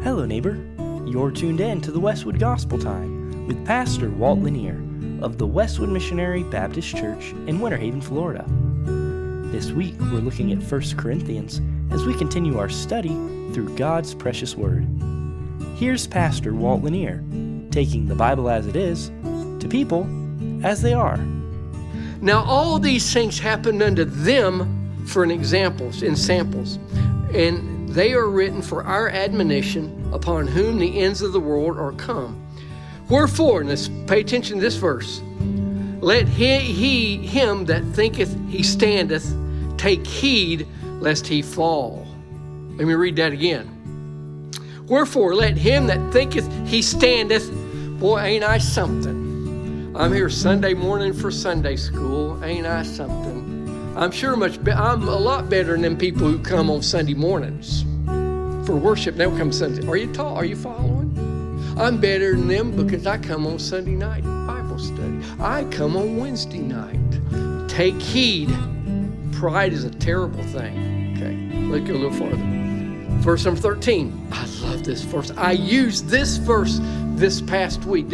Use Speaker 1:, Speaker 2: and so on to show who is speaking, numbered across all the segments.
Speaker 1: Hello, neighbor. You're tuned in to the Westwood Gospel Time with Pastor Walt Lanier of the Westwood Missionary Baptist Church in Winter Haven, Florida. This week, we're looking at 1 Corinthians as we continue our study through God's precious Word. Here's Pastor Walt Lanier, taking the Bible as it is to people as they are.
Speaker 2: Now all these things happened unto them for an examples, in samples, and they are written for our admonition, upon whom the ends of the world are come. Wherefore, and let's pay attention to this verse, let him that thinketh he standeth take heed lest he fall. Let me read that again. Wherefore, let him that thinketh he standeth, boy, ain't I something. I'm here Sunday morning for Sunday school, ain't I something. I'm sure I'm a lot better than them people who come on Sunday mornings for worship. They'll come Sunday. Are you following? I'm better than them because I come on Sunday night Bible study. I come on Wednesday night. Take heed. Pride is a terrible thing. Okay, let's go a little farther. Verse number 13. I love this verse. I used this verse this past week,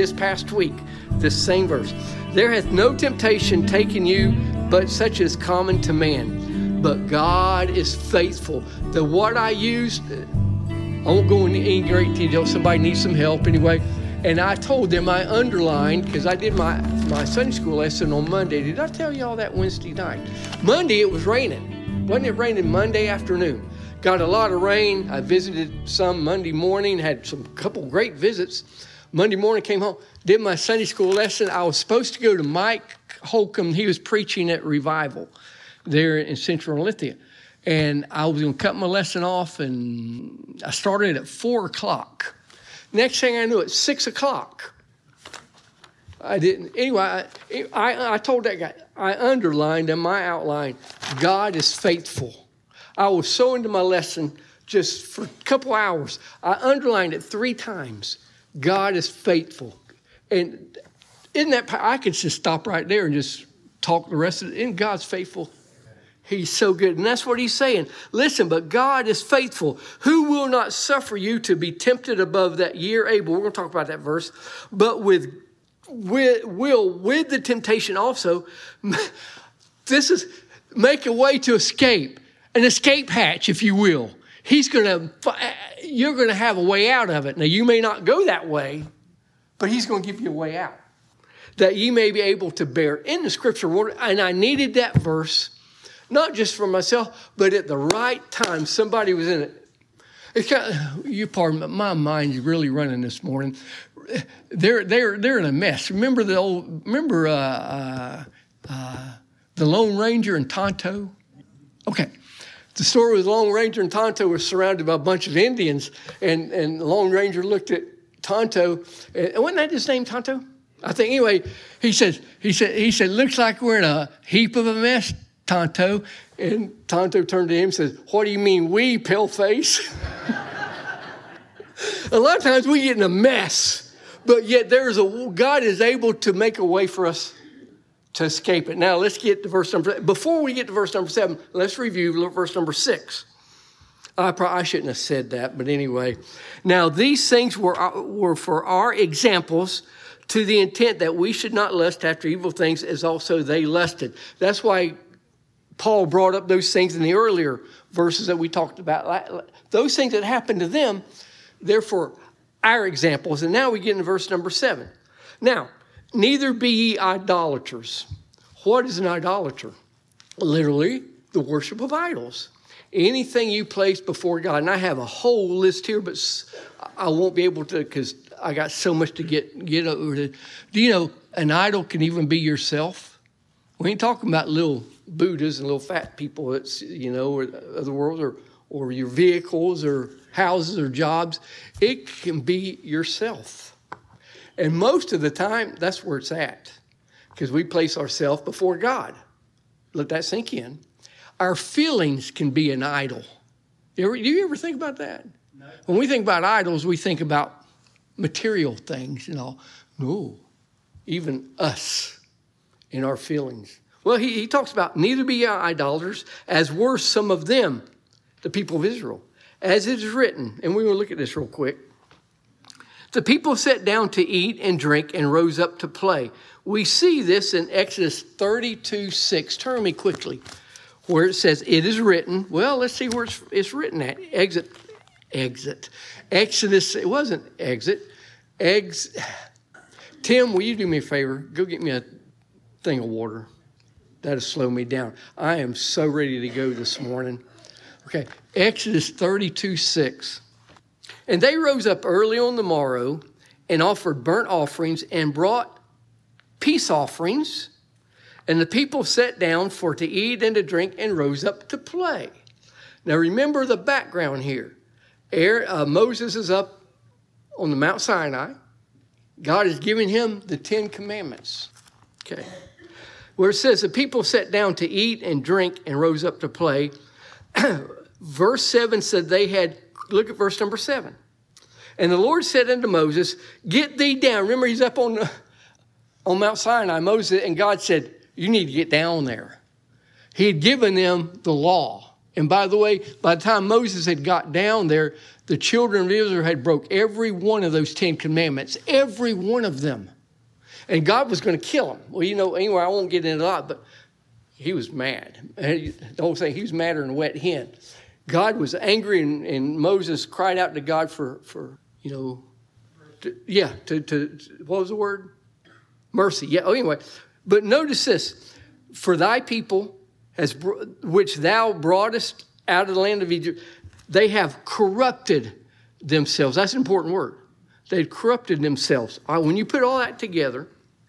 Speaker 2: this same verse. There hath no temptation taken you, but such as common to man. But God is faithful. The what I used, I won't go into any great detail. Somebody needs some help anyway. And I told them, I underlined, because I did my Sunday school lesson on Monday. Did I tell you all that Wednesday night? Monday it was raining. Wasn't it raining Monday afternoon? Got a lot of rain. I visited some Monday morning, had couple great visits. Monday morning came home, did my Sunday school lesson. I was supposed to go to Mike Holcomb. He was preaching at Revival there in Central Lithia. And I was going to cut my lesson off, and I started at 4 o'clock. Next thing I knew, at 6 o'clock, I didn't. Anyway, I told that guy, I underlined in my outline, God is faithful. I was so into my lesson just for a couple hours. I underlined it 3 times. God is faithful. And isn't that, I could just stop right there and just talk the rest of it. Isn't God's faithful? He's so good. And that's what he's saying. Listen, but God is faithful, who will not suffer you to be tempted above that ye are able. We're going to talk about that verse. But with the temptation also, this is make a way to escape. An escape hatch, if you will. You're going to have a way out of it. Now, you may not go that way, but he's going to give you a way out, that ye may be able to bear in the scripture. And I needed that verse, not just for myself, but at the right time, somebody was in it. It's kind of, you pardon me, my mind's really running this morning. They're in a mess. Remember the Lone Ranger and Tonto? Okay. The story with the Lone Ranger and Tonto was surrounded by a bunch of Indians, and the Lone Ranger looked at Tonto, and wasn't that his name, Tonto? I think, anyway, he said, looks like we're in a heap of a mess, Tonto. And Tonto turned to him and said, what do you mean we, paleface? A lot of times we get in a mess, but yet God is able to make a way for us to escape it. Now, let's get to verse number, before we get to verse number 7, let's review verse number 6. I shouldn't have said that, but anyway. Now, these things were for our examples, to the intent that we should not lust after evil things as also they lusted. That's why Paul brought up those things in the earlier verses that we talked about. Those things that happened to them, they're for our examples. And now we get into verse number 7. Now, neither be ye idolaters. What is an idolater? Literally, the worship of idols. Anything you place before God. And I have a whole list here, but I won't be able to because I got so much to get over. Do you know an idol can even be yourself? We ain't talking about little Buddhas and little fat people that's, or other world or your vehicles or houses or jobs. It can be yourself. And most of the time, that's where it's at. Because we place ourselves before God. Let that sink in. Our feelings can be an idol. Do you ever think about that? No. When we think about idols, we think about material things, No, even us in our feelings. Well, he talks about neither be idolaters, as were some of them, the people of Israel. as it is written, and we're going to look at this real quick. The people sat down to eat and drink and rose up to play. We see this in Exodus 32:6. Turn to me quickly, where it says, it is written. Well, let's see where it's written at. Exodus, it wasn't exit. Tim, will you do me a favor? Go get me a thing of water. That'll slow me down. I am so ready to go this morning. Okay, Exodus 32:6. And they rose up early on the morrow and offered burnt offerings and brought peace offerings. And the people sat down for to eat and to drink and rose up to play. Now remember the background here. Moses is up on the Mount Sinai. God is giving him the 10 Commandments. Okay. Where it says the people sat down to eat and drink and rose up to play. Verse 7 said they had, look at verse number 7. And the Lord said unto Moses, get thee down. Remember, he's up on Mount Sinai, Moses, and God said, you need to get down there. He had given them the law. And by the way, by the time Moses had got down there, the children of Israel had broke every one of those 10 commandments, every one of them. And God was going to kill them. Well, anyway, I won't get into that, but he was mad. The whole thing, he was madder than a wet hen. God was angry, and Moses cried out to God for what was the word? Mercy. Yeah, anyway. But notice this, for thy people, which thou broughtest out of the land of Egypt, they have corrupted themselves. That's an important word. They've corrupted themselves. When you put all that together,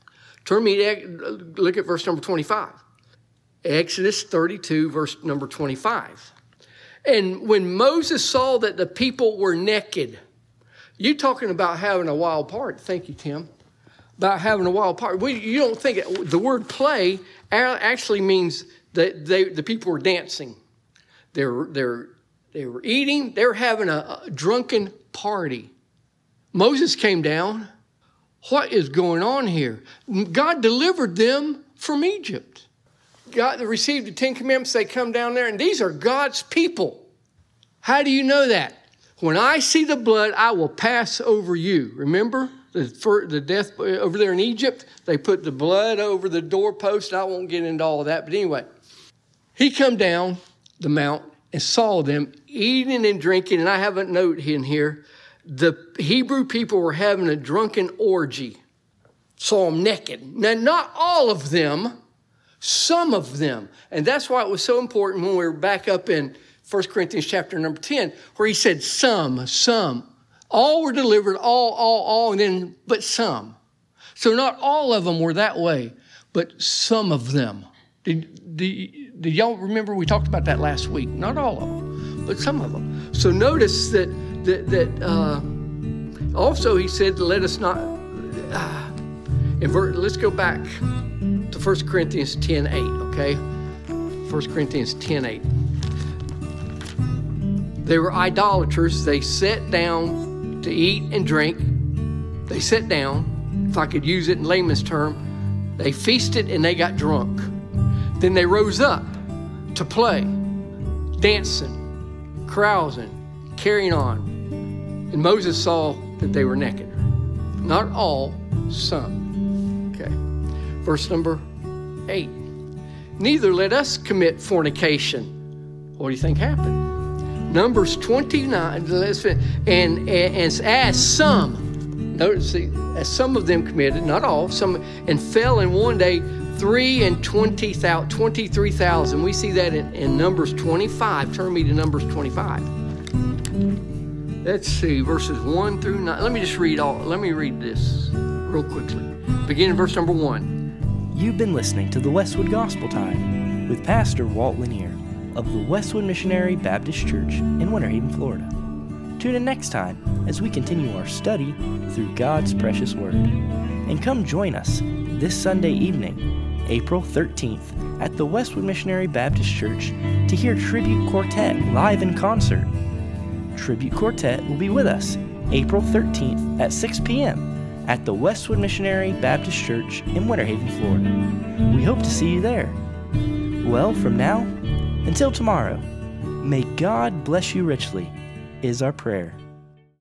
Speaker 2: look at verse number 25. Exodus 32, verse number 25. And when Moses saw that the people were naked, you talking about having a wild party. Thank you, Tim. About having a wild party. You don't think the word play actually means that the people were dancing. They were eating. They were having a drunken party. Moses came down. What is going on here? God delivered them from Egypt. God received the 10 Commandments. They come down there, and these are God's people. How do you know that? When I see the blood, I will pass over you. Remember the death over there in Egypt? They put the blood over the doorpost. I won't get into all of that. But anyway, he come down the mount and saw them eating and drinking. And I have a note in here. The Hebrew people were having a drunken orgy. Saw them naked. Now, not all of them, some of them. And that's why it was so important when we were back up in 1 Corinthians chapter number 10, where he said some. All were delivered, all, and then, but some. So not all of them were that way, but some of them. Did y'all remember we talked about that last week? Not all of them, but some of them. So notice that also he said, let us not, let's go back to 1 Corinthians 10:8, okay? 1 Corinthians 10:8. They were idolaters. They sat down to eat and drink. They sat down, if I could use it in layman's term. They feasted and they got drunk. Then they rose up to play, dancing, carousing, carrying on. And Moses saw that they were naked. Not all, some. Okay. Verse number 8. Neither let us commit fornication. What do you think happened? Numbers 29, and as some, notice, as some of them committed, not all, some, and fell in one day 23,000. We see that in Numbers 25. Turn me to Numbers 25. Let's see, verses 1 through 9. Let me read this real quickly. Beginning verse number 1.
Speaker 1: You've been listening to the Westwood Gospel Time with Pastor Walt Lanier of the Westwood Missionary Baptist Church in Winter Haven, Florida. Tune in next time as we continue our study through God's precious Word. And come join us this Sunday evening, April 13th, at the Westwood Missionary Baptist Church to hear Tribute Quartet live in concert. Tribute Quartet will be with us April 13th at 6 p.m. at the Westwood Missionary Baptist Church in Winter Haven, Florida. We hope to see you there. Well, from now until tomorrow, may God bless you richly is our prayer.